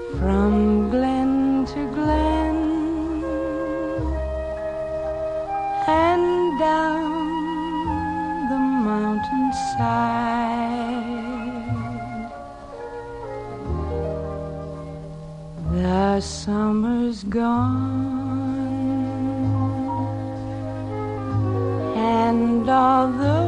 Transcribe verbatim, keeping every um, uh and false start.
from glen to glen and down the mountainside. The summer's gone and all the